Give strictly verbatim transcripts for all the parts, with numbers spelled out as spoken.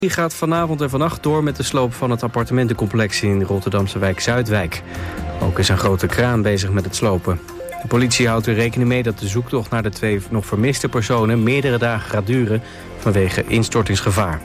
Die gaat vanavond en vannacht door met de sloop van het appartementencomplex in de Rotterdamse wijk Zuidwijk. Ook is een grote kraan bezig met het slopen. De politie houdt er rekening mee dat de zoektocht naar de twee nog vermiste personen meerdere dagen gaat duren vanwege instortingsgevaar.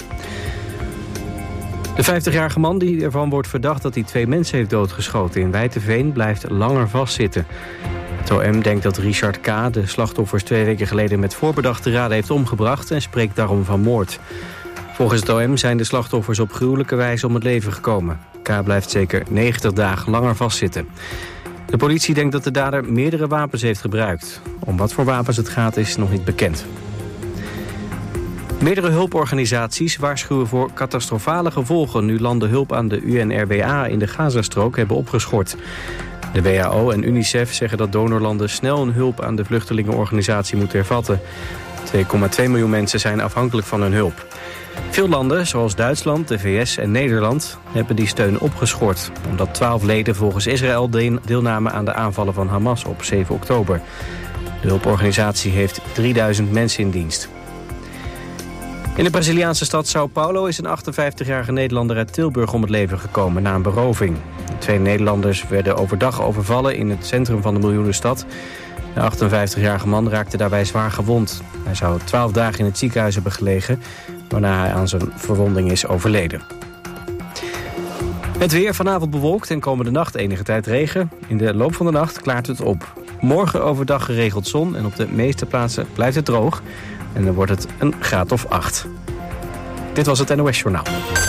De vijftigjarige man die ervan wordt verdacht dat hij twee mensen heeft doodgeschoten in Wijteveen blijft langer vastzitten. Het O M denkt dat Richard K. de slachtoffers twee weken geleden met voorbedachte raden heeft omgebracht en spreekt daarom van moord. Volgens het O M zijn de slachtoffers op gruwelijke wijze om het leven gekomen. K. blijft zeker negentig dagen langer vastzitten. De politie denkt dat de dader meerdere wapens heeft gebruikt. Om wat voor wapens het gaat is nog niet bekend. Meerdere hulporganisaties waarschuwen voor catastrofale gevolgen nu landen hulp aan de U N R W A in de Gazastrook hebben opgeschort. De W H O en UNICEF zeggen dat donorlanden snel een hulp aan de vluchtelingenorganisatie moeten hervatten. twee komma twee miljoen mensen zijn afhankelijk van hun hulp. Veel landen, zoals Duitsland, de V S en Nederland, hebben die steun opgeschort, omdat twaalf leden volgens Israël deelnamen aan de aanvallen van Hamas op zeven oktober. De hulporganisatie heeft drieduizend mensen in dienst. In de Braziliaanse stad São Paulo is een achtenvijftigjarige Nederlander uit Tilburg om het leven gekomen na een beroving. De twee Nederlanders werden overdag overvallen in het centrum van de miljoenenstad. De achtenvijftigjarige man raakte daarbij zwaar gewond. Hij zou twaalf dagen in het ziekenhuis hebben gelegen, waarna hij aan zijn verwonding is overleden. Het weer vanavond bewolkt en komende nacht enige tijd regen. In de loop van de nacht klaart het op. Morgen overdag geregeld zon en op de meeste plaatsen blijft het droog. En dan wordt het een graad of acht. Dit was het N O S Journaal.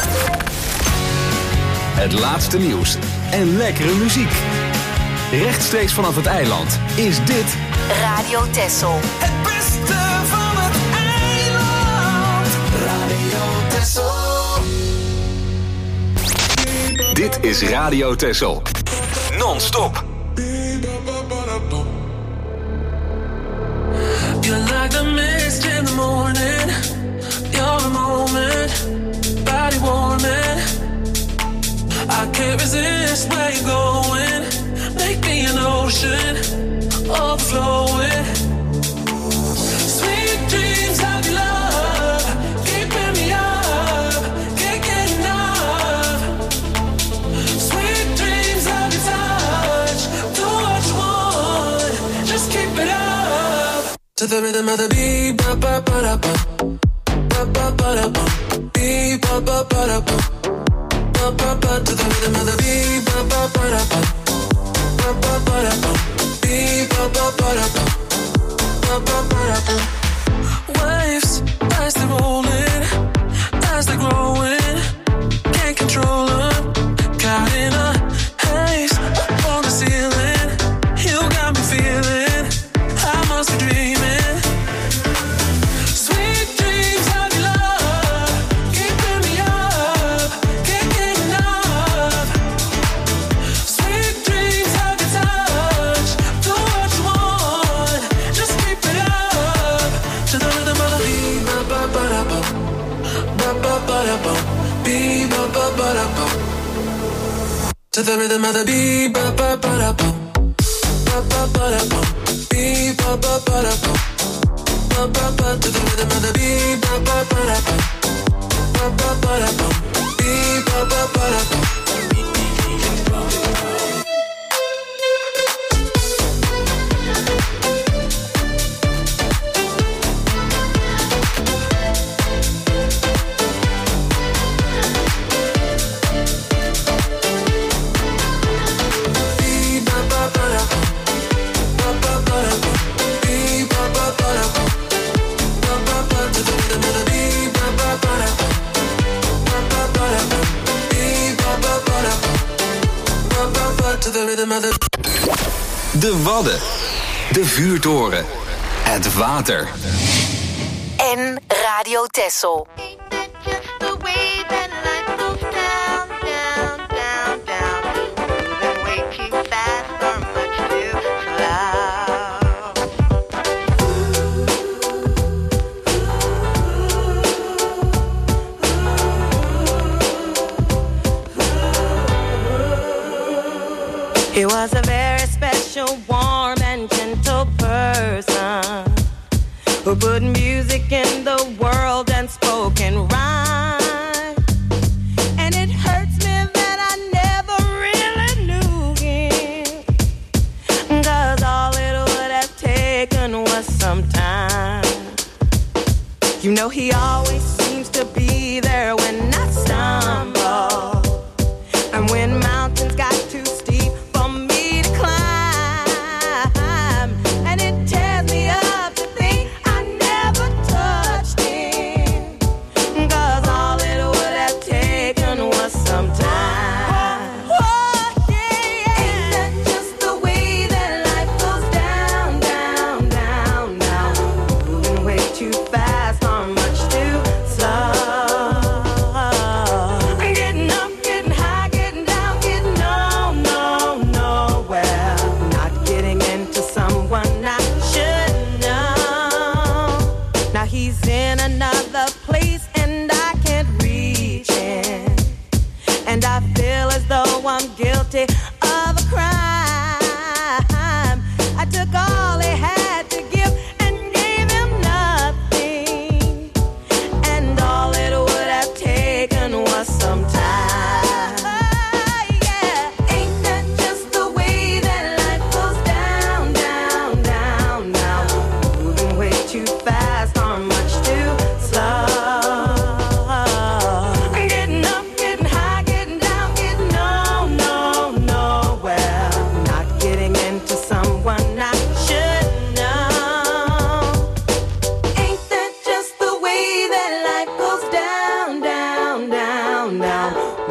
Het laatste nieuws en lekkere muziek. Rechtstreeks vanaf het eiland is dit Radio Texel. Het beste van het eiland. Radio Texel. Dit is Radio Texel. Non-stop. You're like the mist in the morning. You're a moment, body warming. I can't resist where you're going. Make me an ocean, overflowing. Sweet dreams of your love, keeping me up, can't get enough. Sweet dreams of your touch, do what you want, just keep it up. To the rhythm of the beat, ba ba ba da ba, ba ba ba da ba, beat ba ba ba da ba, ba ba ba. To the rhythm of the beat, ba ba ba da ba, ba ba ba da ba, beat ba ba ba da ba, ba ba ba da ba. Waves as they're rolling, as they're growing, can't control them. Caught in a haze up on the ceiling, you got me feeling I must be dreaming. To the rhythm of the beat, ba ba ba da ba, ba ba ba da ba, beat ba ba ba da ba, ba ba ba. To the rhythm of the beat, ba ba ba da ba, ba ba ba da ba, beat ba ba ba da ba. De Wadden, de vuurtoren, het water. En Radio Texel. He was a very special, warm and gentle person who put music in the world and spoke in rhyme.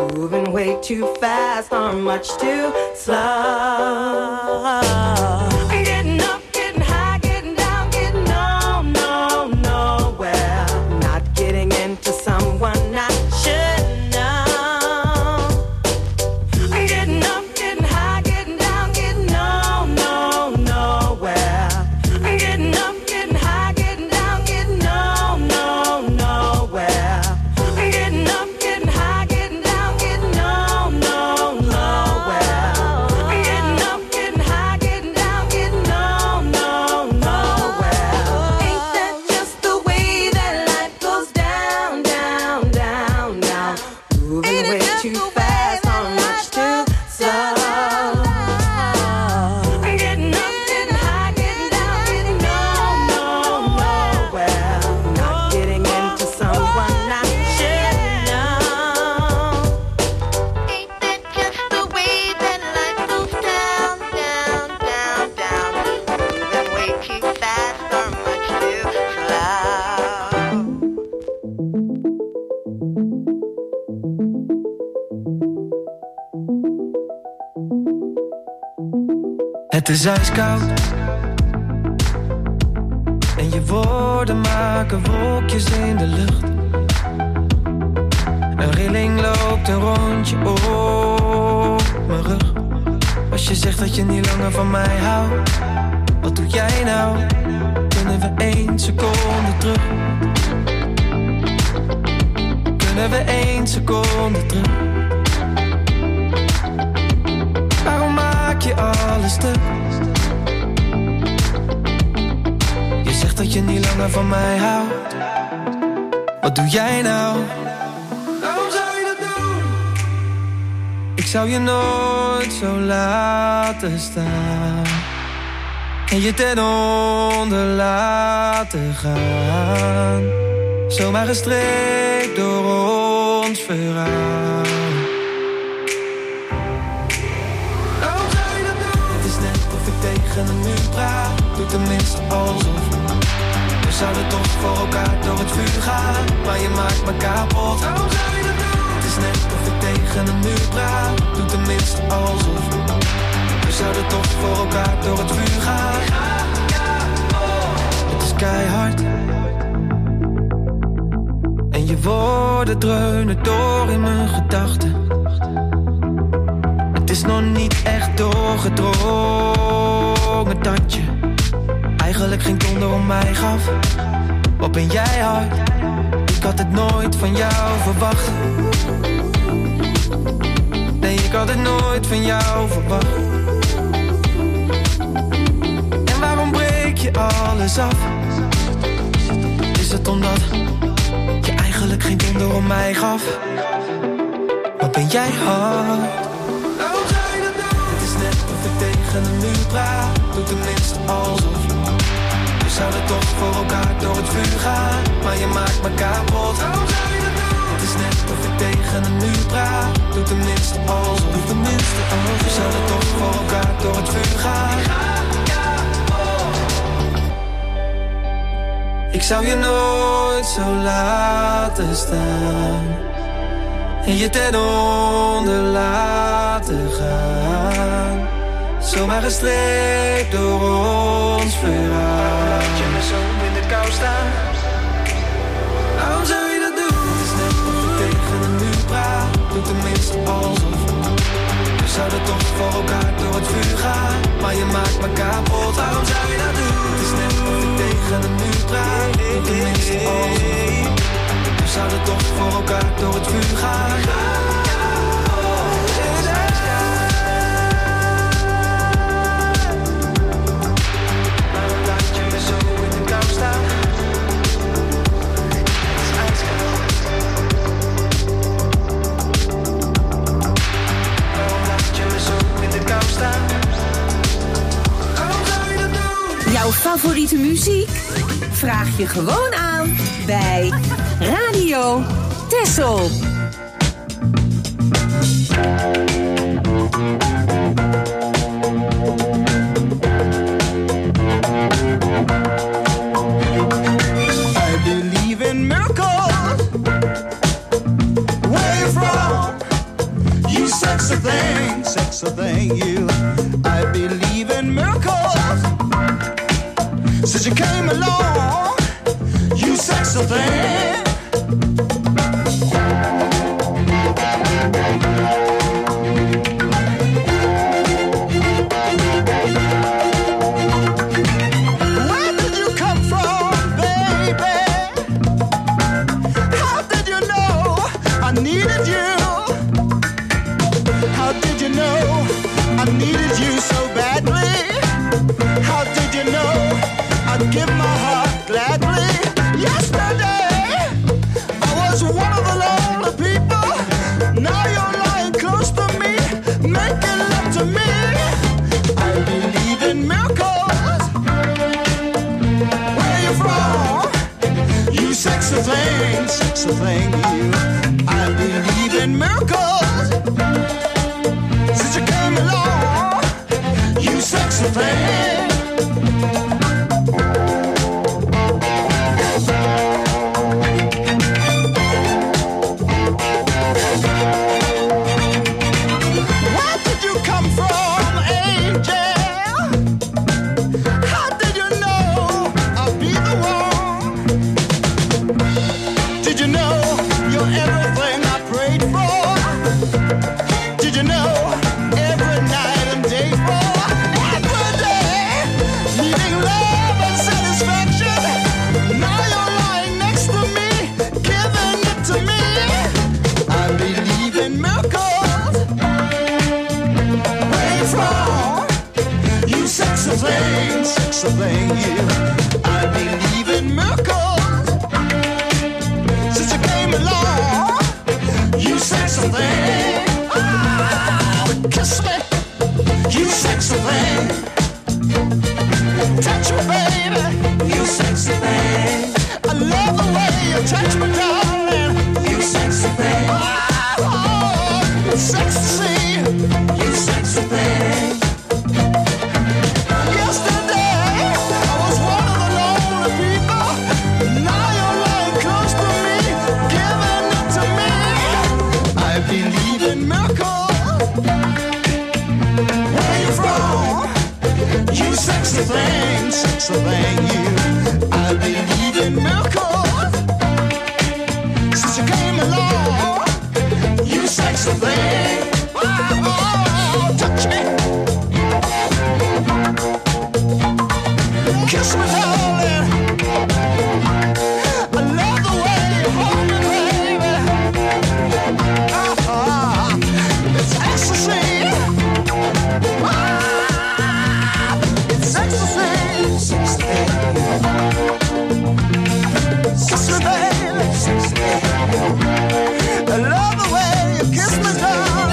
moving way too fast or much too slow. Getting up, getting high, getting down, getting on, no, nowhere. Not getting into someone I should know. Getting up, getting high, getting down, getting on, no, nowhere. Getting up, getting high, getting down, getting on, no, nowhere. Getting up, getting high, getting down, getting on, no, nowhere. Getting up, getting high, getting down, getting on, no, nowhere. Ain't that just the way that life goes down, down, down, down? Moving way too fast or much too slow. Getting up, getting high, getting down, getting on, no, nowhere. Not getting into someone I should know. Ain't that just the way that life goes down, down, down, down? Moving way too fast or much too Het is ijskoud en je woorden maken wolkjes in de lucht. Een rilling loopt een rondje op mijn rug. Als je zegt dat je niet langer van mij houdt, wat doe jij nou? Kunnen we één seconde terug? Kunnen we één seconde terug? Waarom maak je alles stuk? Je zegt dat je niet langer van mij houdt. Wat doe jij nou? Waarom zou je dat doen? Ik zou je nooit zo laten staan en je ten onder laten gaan. Zomaar gestreekt door ons verhaal. Waarom zou je dat doen? Het is net of ik tegen een muur praat. Doe tenminste alsof. We zouden toch voor elkaar door het vuur gaan, maar je maakt me kapot. Waarom zou je dat doen? Het is net of ik tegen een muur praat. Doe tenminste alsof. We zouden toch voor elkaar door het vuur gaan. Het is keihard en je woorden dreunen door in mijn gedachten. Het is nog niet echt doorgedrongen dat je eigenlijk geen donder om mij gaf. Wat ben jij hard? Ik had het nooit van jou verwacht. Nee, ik had het nooit van jou verwacht. En waarom breek je alles af? Is het omdat je eigenlijk geen donder om mij gaf? Wat ben jij hard? Waarom zou je dat doen? Het is net of ik tegen een muur praat. Doe tenminste alsof. We zouden toch voor elkaar door het vuur gaan, maar je maakt me kapot. Waarom zou je dat doen? Het is net of ik tegen een muur praat. Doe tenminste alsof. Doe tenminste alsof. We zouden toch voor elkaar door het vuur gaan. Ik zou je nooit zo laten staan en je ten onder laten gaan. Zomaar gestreept door ons verhaal. Laat je me zo in de kou staan. Waarom zou je dat doen? Het is net of ik tegen een muur praat. Doe tenminste alsof. We zouden toch voor elkaar door het vuur gaan, maar je maakt me kapot. Waarom zou je dat doen? Het is net of ik tegen een muur praat. Doe tenminste alsof. We zouden toch voor elkaar door het vuur gaan. Jouw favoriete muziek? Vraag je gewoon aan bij Radio Texel. I believe in miracles. Where you from? since you came along, you sexy thing. I needed you so badly. How did you know I'd give my heart gladly? Yesterday I was one of the lonely people. Now you're lying close to me, making love to me. I believe in miracles. Where you from? You sexy thing, sexy thing, you. I believe in miracles. Since you came along, you sexy thing. Where did you come from, angel? How did you know I'd be the one? Did you know you're everything I prayed for? Did you know every night and day for every day, needing love and satisfaction? Now you're lying next to me, giving it to me. I believe in miracles. Where you from? You sexy thing, sexy thing, you. I believe in miracles. Since you came along, you sexy thing. Kiss me, you sexy thing. Touch me, baby, you sexy thing. I love the way you touch me, darling. You sexy thing. Oh, oh, it's sexy to see. You sexy thing. Yesterday I was one of the lonely people. Now you're lying close to me, giving it to me. I believe in miracles. Where you from? You sexy thing, sexy thing, you. I believe in miracles. Since you came along, you sexy thing. Oh, oh, touch me. Kiss me, darling. I love the way you hold me, baby. Oh, oh, it's ecstasy. It's ecstasy, sexy, sexy baby. I love the way you kiss me, darling.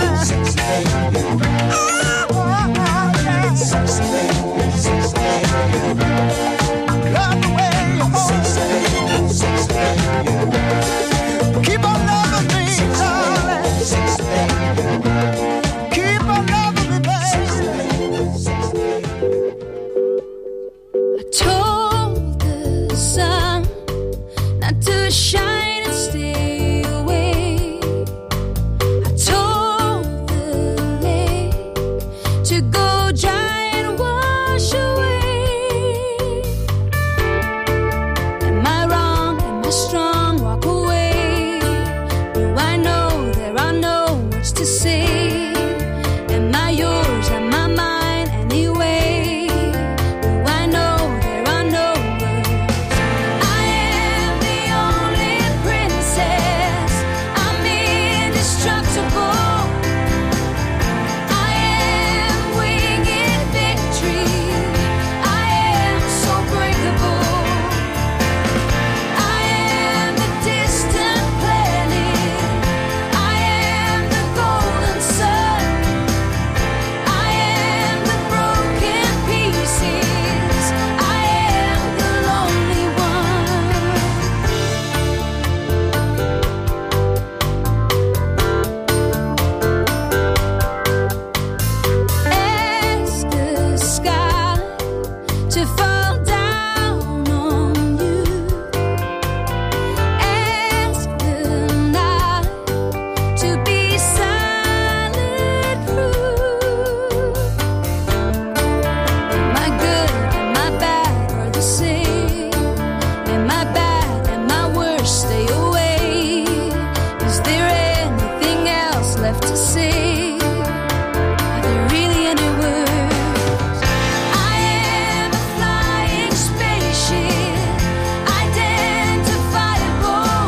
say, are there really any words? I am a flying spaceship, identifiable.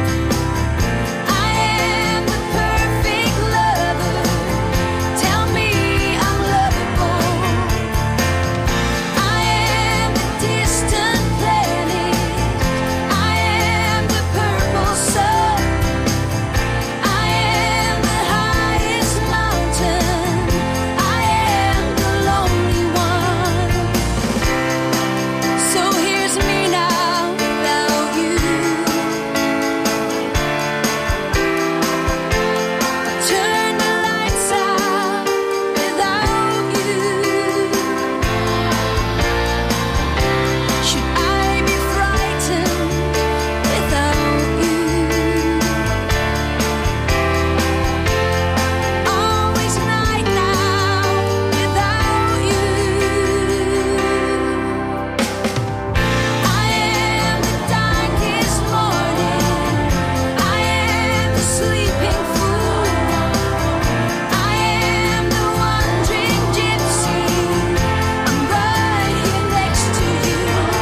I am the perfect lover. Tell me I'm lovable. I am the distant planet. I am the purple sun. I am the highest mountain. I am the lonely one. So here's me now without you. Turn the lights out without you. Should I be frightened without you? Always night now without you. I am the darkest morning. I am the sleeping fool. I am the wandering gypsy. I'm right here next to you.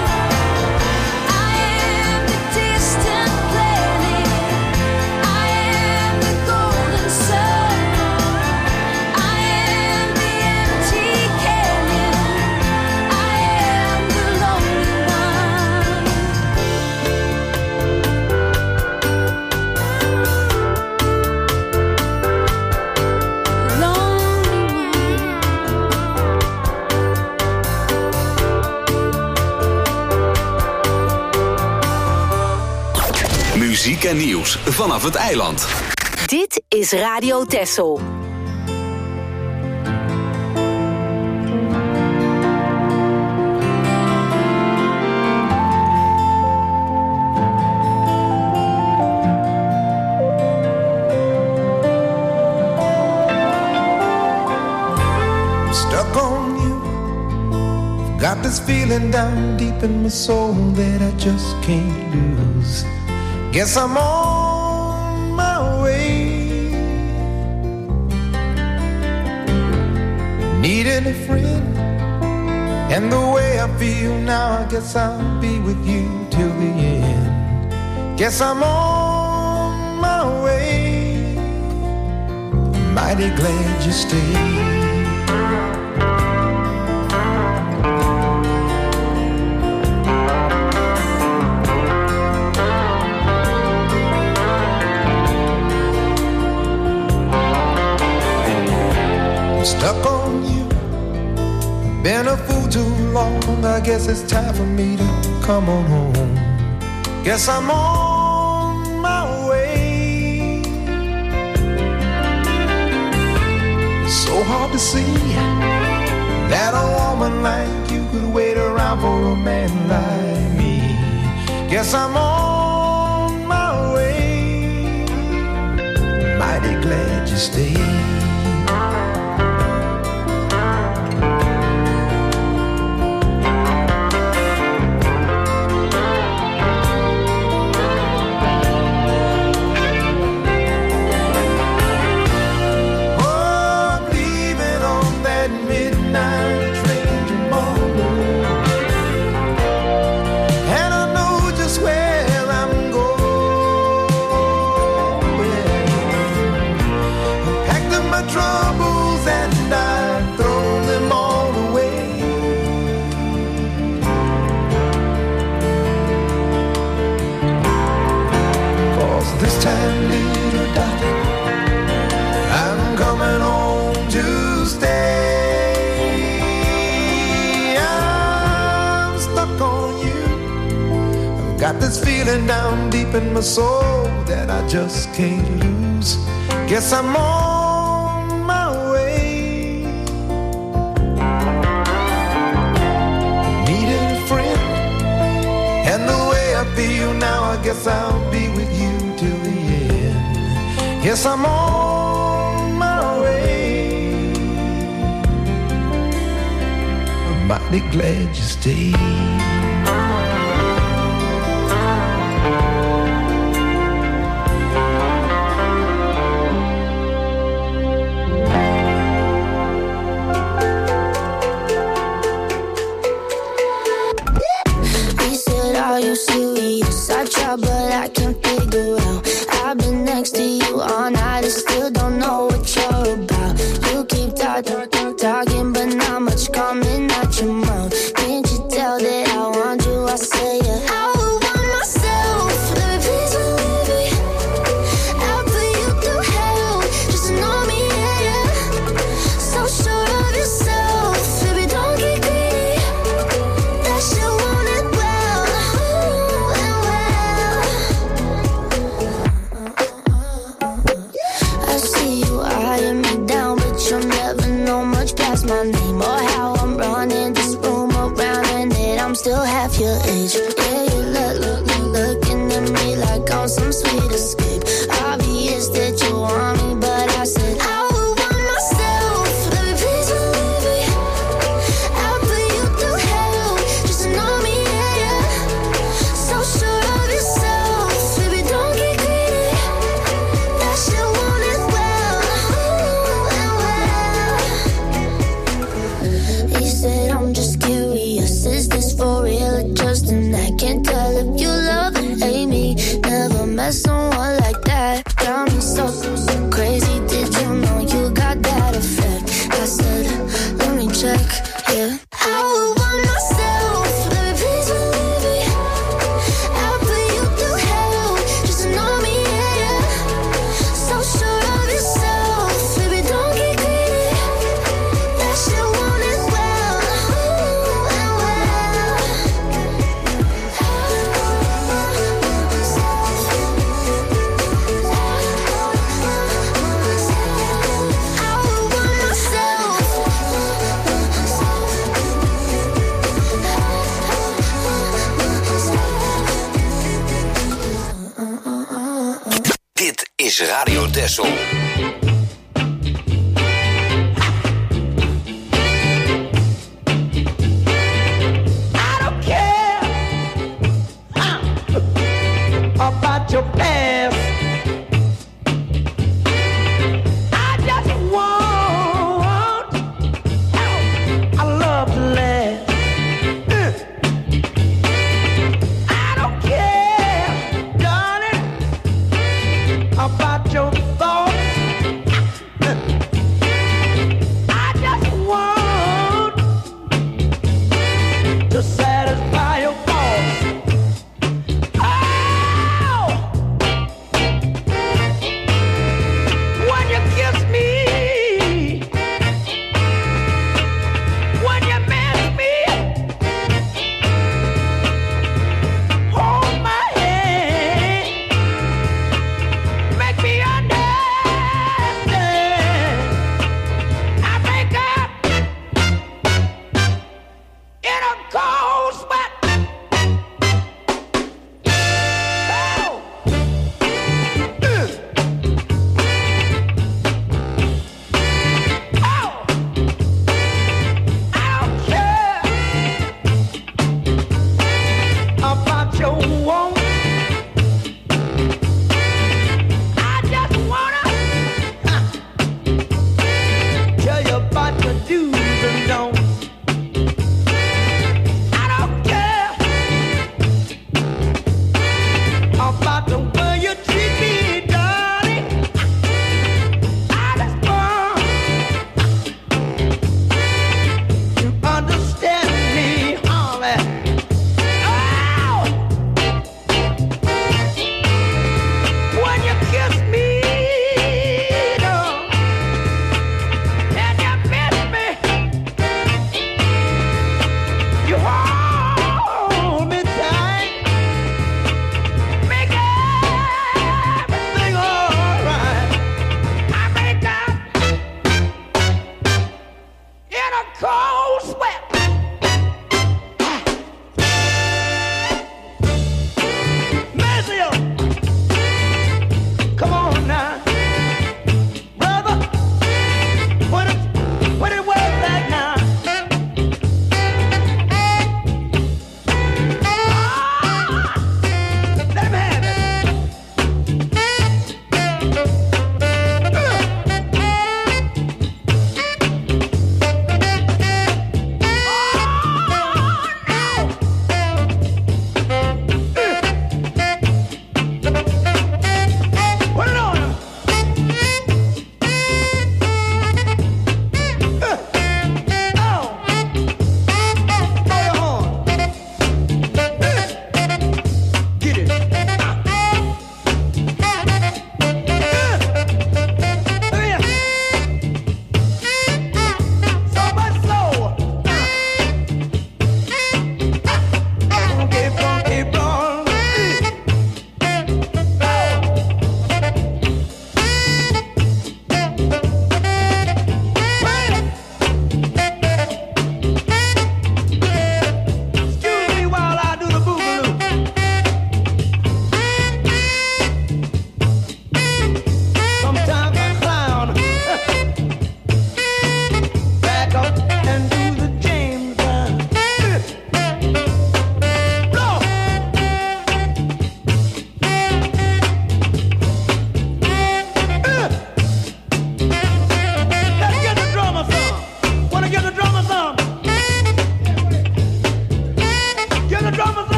I am the distant planet. I am the golden sun. I am the empty canyon. I am the lonely one. Lonely Muziek en nieuws vanaf het eiland. Dit is Radio Texel. Stuck on you. Got this feeling down deep in my soul that I just can't lose. Guess I'm on my way. Needing a friend. And the way I feel now, I guess I'll be with you till the end. Guess I'm on my way. Mighty glad you stayed. Stuck on you. Been a fool too long. I guess it's time for me to come on home. Guess I'm on my way. So hard to see that a woman like you could wait around for a man like me. Guess I'm on my way. Mighty glad you stayed. Got this feeling down deep in my soul that I just can't lose. Guess I'm on my way. Needing a friend. And the way I feel now, I guess I'll be with you till the end. Guess I'm on my way. I'm mighty glad you stayed. next to you all night and still don't know what you're about. You keep talking, talking, but not much coming out your mouth. Can't you tell that I want you? I say yeah. I would want myself. Let me please believe me. I'll put you through hell. Just know me, yeah, yeah. So sure of yourself, baby, don't get greedy. That shit want it well, ooh, and well. I see you eyeing me down, but you'll never know much past my name or how I'm running this room around, and that I'm still half your age. Yeah, you look, look, look, looking at me like I'm some sweet escape. Obvious that you want me, but I said I would want myself. Let me please believe me. I'll put you through hell. Just know me, yeah, yeah. So sure of yourself, baby, don't get greedy. That shit want it well, ooh, and well. He said I'm just curious, is this for real or just an act? Can't tell if you love or hate me. Never met someone like that. Got me so, so crazy. Did you know you got that effect? I said, let me check, yeah. I would want myself. Let me please believe me. I'll put you through hell. Just know me, yeah, yeah. So sure of yourself, baby, don't get greedy. That shit want it well, ooh, and well. I would want myself. Dit is Radio Texel. I don't care uh, about your past. I just want uh, I love to laugh. Uh, I don't care, darling, about your thoughts.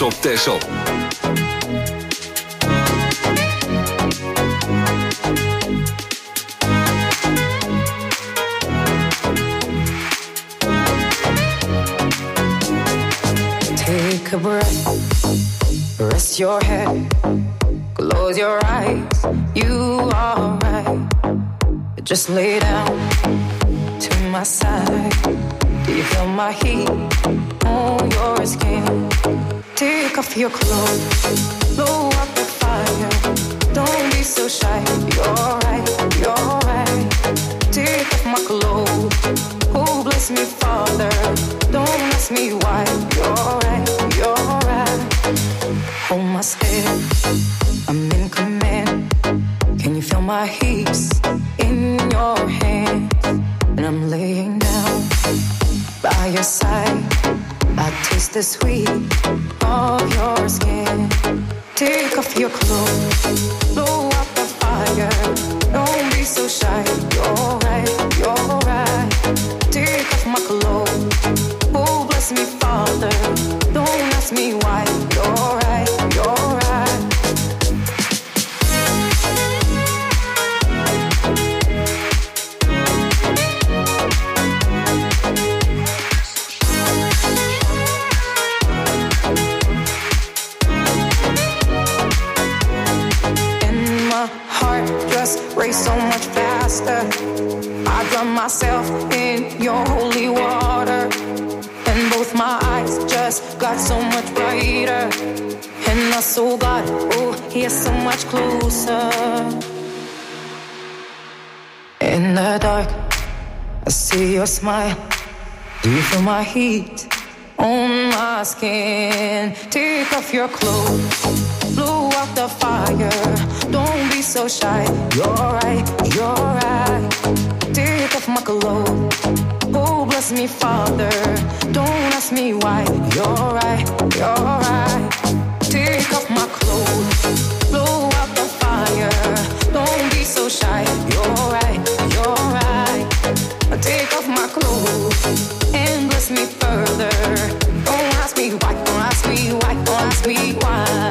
op Texel. Take a breath, rest your head, close your eyes, you are right. Just lay down to my side. Do you feel my heat on your skin? Take off your clothes, blow up the fire. Don't be so shy, you're right, you're right. Take off my clothes, oh bless me Father. Don't ask me why, you're right, you're right. Hold my step, I'm in command. Can you feel my hips in your hands? And I'm laying down by your side. I taste the sweet of your skin. Take off your clothes, blow up the fire. Don't be so shy, you're right, you're right. Take off my clothes, oh bless me Father. Don't ask me why, you're right, you're right. Race so much faster. I drown myself in your holy water, and both my eyes just got so much brighter. And my soul got, oh, he's so much closer. In the dark, I see your smile. Do you feel my heat on my skin? Take off your clothes, blow out the fire. Don't be so shy, you're right, you're right. Take off my clothes, oh bless me Father. Don't ask me why, you're right, you're right. Take off my clothes, blow out the fire. Don't be so shy, you're right, you're right. Take off my clothes and bless me further. Don't ask me why, don't ask me why, don't ask me why.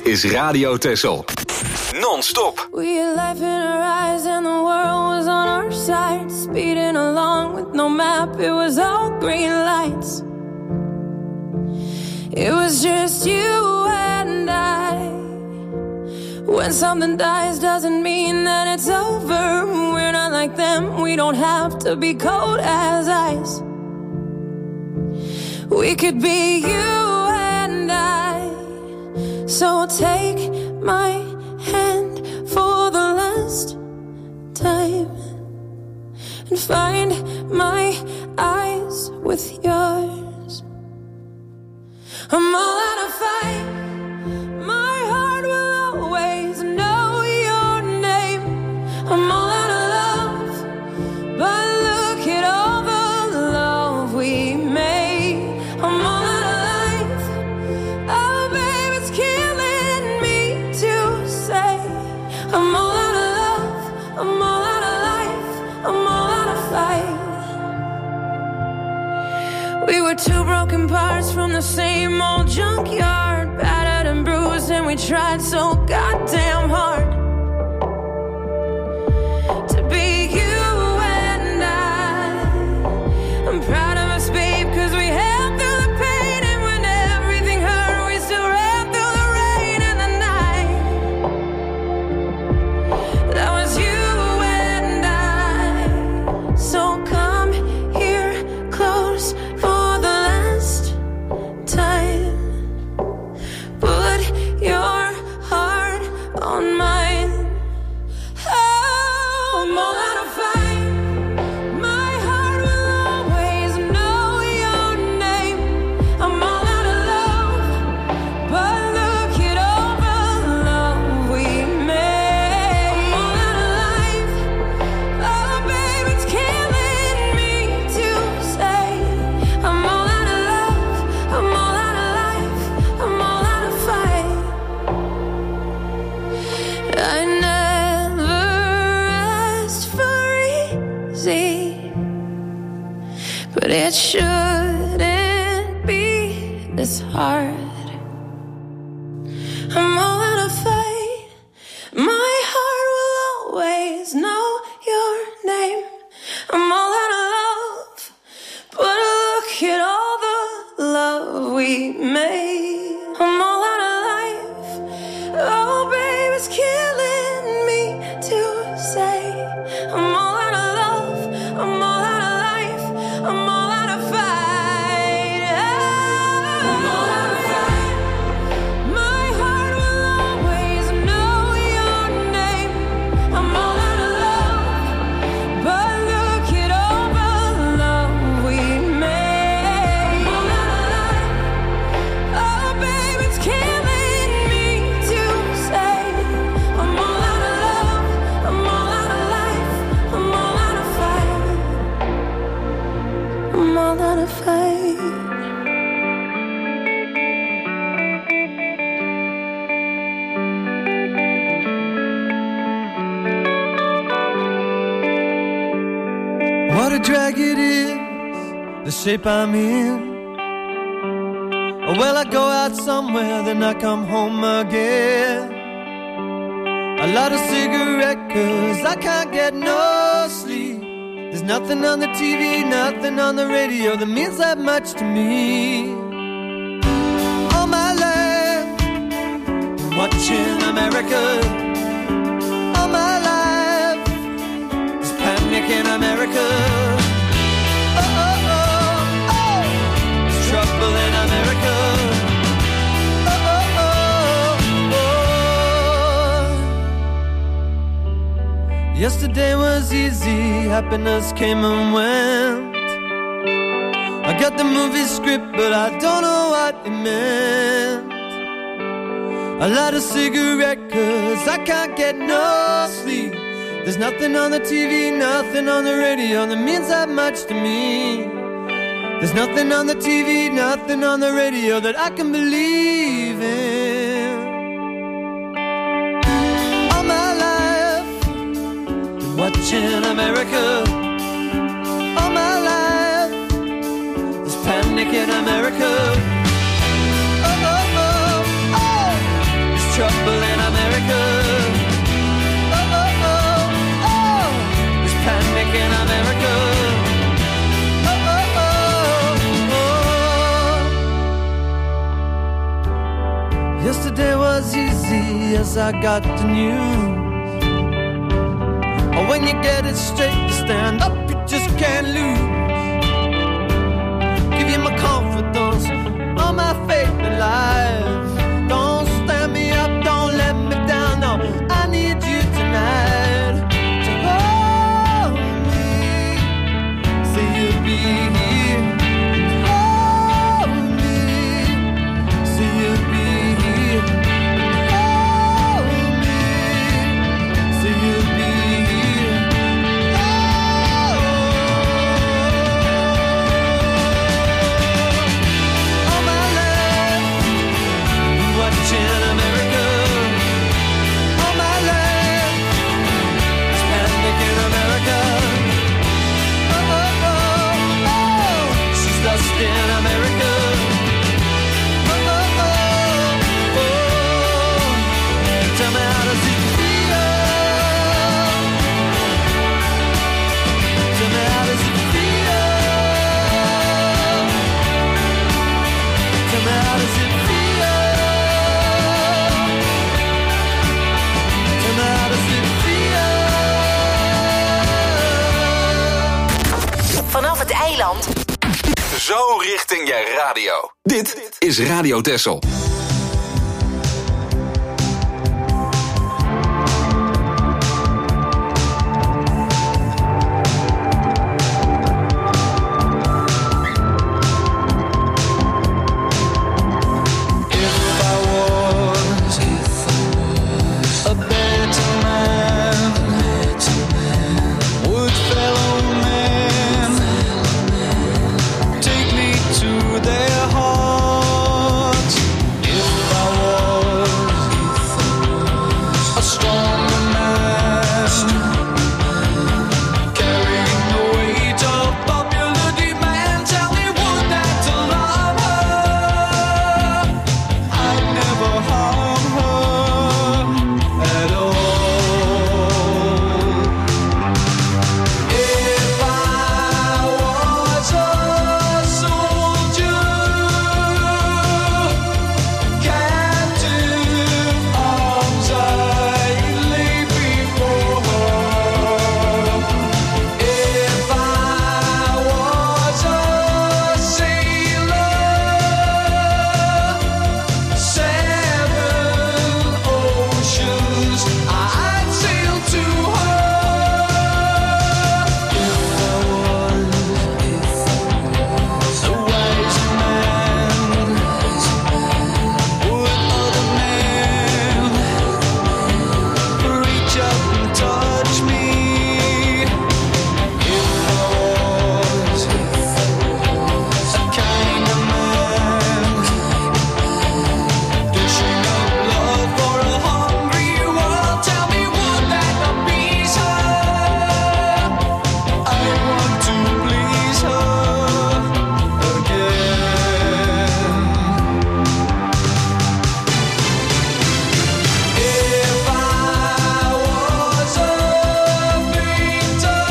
is Radio Texel. Non-stop. We had life in our eyes and the world was on our side. Speeding along with no map, it was all green lights. It was just you and I. When something dies doesn't mean that it's over. We're not like them, we don't have to be cold as ice. We could be you and I. So take my hand for the last time and find my eyes with yours. I'm all out of fight. My heart will always know your name. I'm all out of love, but look at all the love we made. I'm all out of life. Oh, babe, it's killing me to say. I'm all out of love. I'm all out of life. I'm all out of fight. We were two broken parts from the same old junkyard, battered and bruised, and we tried so goddamn hard to be you and I. I'm proud of us, babe, cause we held through the pain, and when everything hurt, we still ran through the rain and the night. That was you and I. So come here close for the last time. Put your heart on mine. Oh, I'm all out of fight. My heart will always know your name. I'm all out of love, but look at all the love we made. I'm all out of life. Oh, babe, it's killing me to say. I'm all out of love. I'm all out of life. I'm all out of fight. I never asked for easy, but it shouldn't be this hard. I'm all out of fight. My heart will always know your name. I'm all out of love, but look at all the love we made. I'm all out of life. Oh, babe, it's killing me to say. I'm all out of love. I'm all out of life. I'm all out of fight. I'm all out of fight. My heart will always know your name. I'm all out of love, but look at all the love we made. I'm all out of life. Oh, babe, it's killing me to say. I'm all out of love. I'm all out of life. I'm all out of fight. I'm all out of fight. What a drag it is, the shape I'm in. Oh, well, I go out somewhere, then I come home again. I light a cigarette cause I can't get no sleep. There's nothing on the T V, nothing on the radio that means that much to me. All my life, watching America. All my life, there's panic in America. Oh, oh, oh, oh, there's trouble in America. Oh, oh, oh, oh. Yesterday was easy, happiness came and went. I got the movie script, but I don't know what it meant. I light a cigarette cause I can't get no sleep. There's nothing on the T V, nothing on the radio that means that much to me. There's nothing on the T V, nothing on the radio that I can believe in. All my life, been watching America. All my life, there's panic in America. Oh, oh, oh, oh, there's trouble I got the news. Oh, when you get it straight, you stand up, you just can't lose. Give you my confidence, all my faith in life. Don't stand me up, don't let me down, no, I need you tonight to hold me, say you'll be here. Hold me, say you'll be here. Hold me, say you'll be here. Oh, all my life, watching America. All my life, it's panic in America. Oh, oh, oh, oh, she's lost in America. Oh, oh, oh, oh, tell me how does it feel? Tell me how does it feel? Tell me how does it feel? Tell me how does it feel? Vanaf het eiland. Zo richting je radio. Dit is Radio Texel. A better man, would fellow man take me to their hearts? If I was a stronger man, carrying the weight of popular demand, tell me would that alarm her? I'd never harm her at all. If I was a soldier, captive arms I'd lay before her. If I was a sailor, seven oceans I'd sail to her. If I was a wise man, would other men reach up and touch me? If I was a kind of man, dishing up love for a hungry world, tell me would that appease her? I want to please her again. If I was a painter,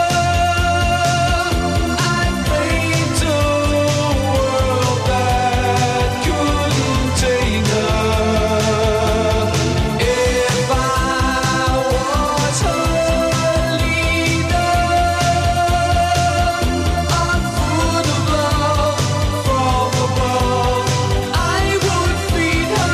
I'd paint a world that couldn't take her. If I was her leader, on foot of love from above, I would feed her.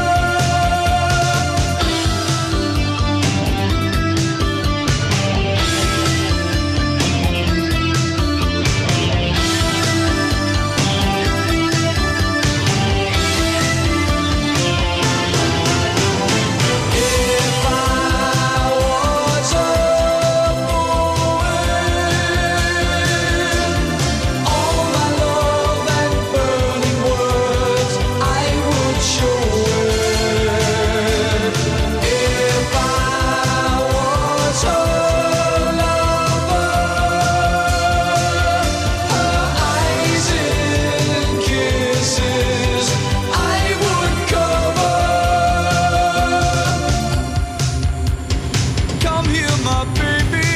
If I was a poet, all my love and burning words I would show it. If I was her lover, her eyes in kisses I would cover. Come here, my baby.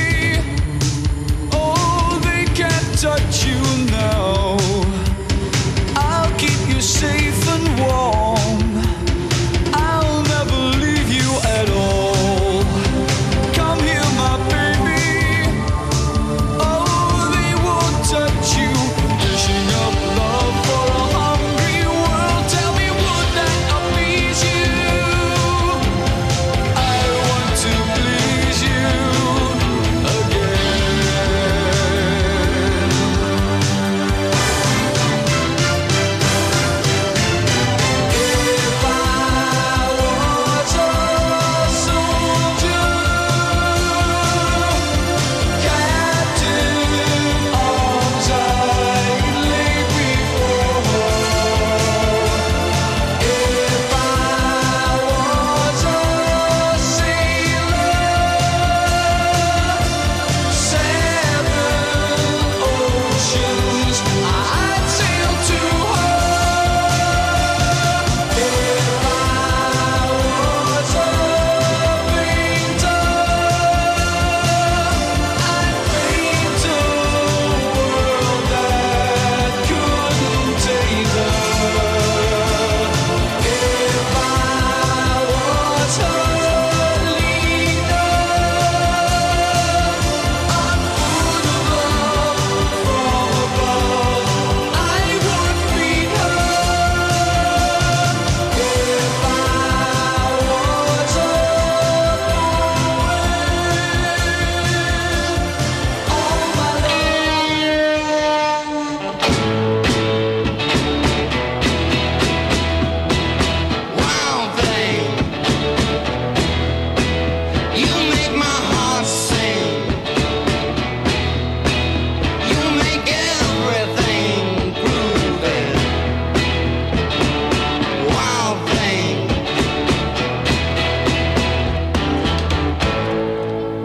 Oh, they can't touch you now. I'll keep you safe and warm. I'll never leave you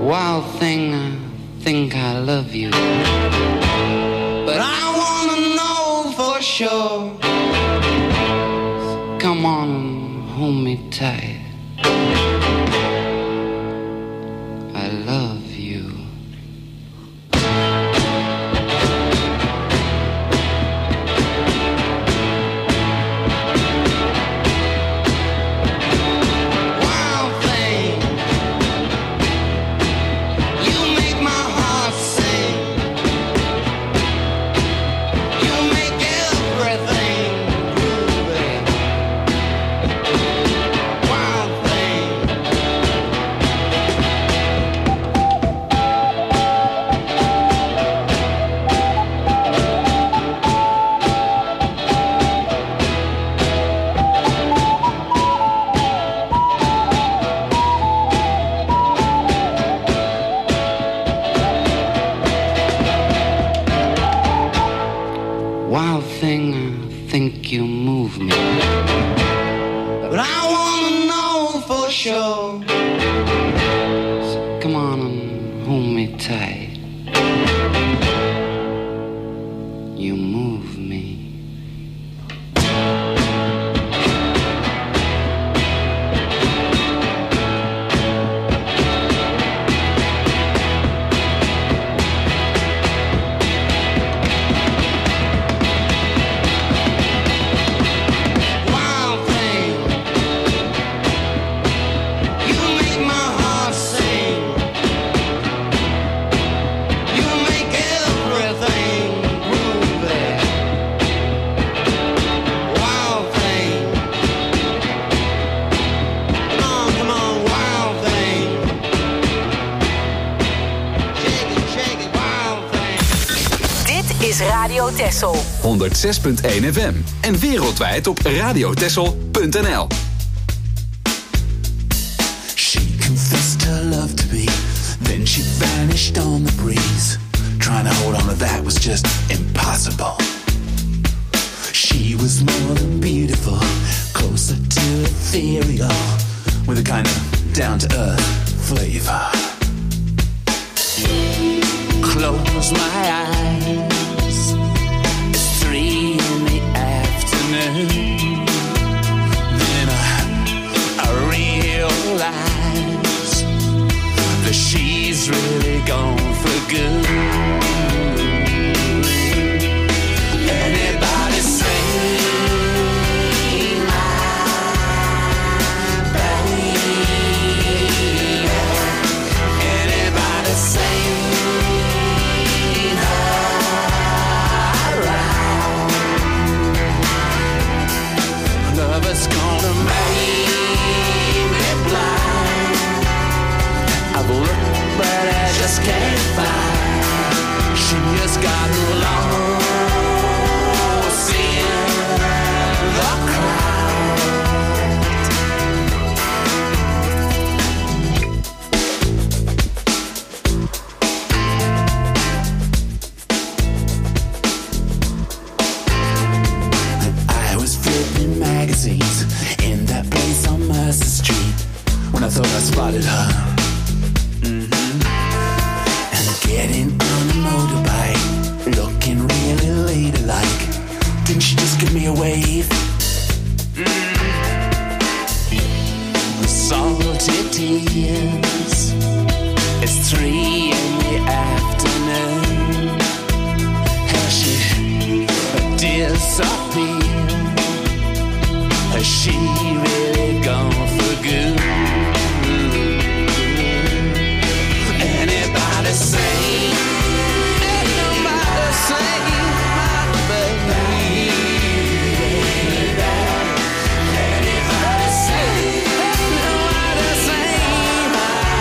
Wild thing, I think I love you. But I wanna know for sure. So come on and hold me tight. I love you. Wild thing, I think you move me. But I wanna know for sure. So come on and hold me tight. You move me. Radio Texel. honderdzes punt één F M en wereldwijd op radiotexel punt n l. She confessed her love to me, then she vanished on the breeze. Trying to hold on to that was just impossible. She was more than beautiful, closer to ethereal, with a kind of down-to-earth flavor. Close my eyes, it's three in the afternoon. Then I, I realize that she's really gone for good. Anybody say my baby? Anybody say love's gonna make me blind. I've looked but I just can't find. She has gotten lost in the magazines in that place on Mercer Street when I thought I spotted her. Mm-hmm. And getting on a motorbike, looking really ladylike. Didn't she just give me a wave? Mm-hmm. Salty tears. It's three in the afternoon. How she disappeared. Has she really gone for good? Anybody say, anybody say, my baby? Anybody say, anybody say, my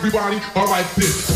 everybody are like this.